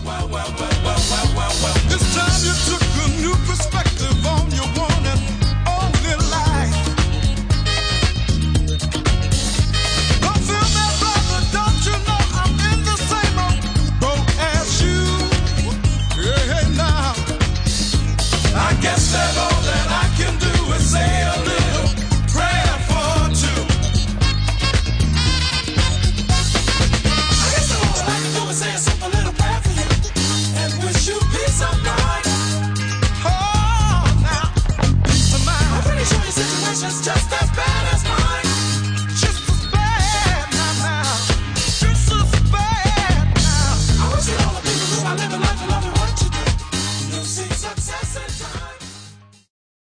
This time you took a new perspective on your one and only life. Don't feel bad, brother, don't you know I'm in the same old boat as you? Hey, now, I guess that all that I can do is say a little prayer for two. I guess that all that I can do is say a simple little prayer for you and wish you peace of mind. Oh, now, peace of mind. I'm pretty sure your situation's just as bad.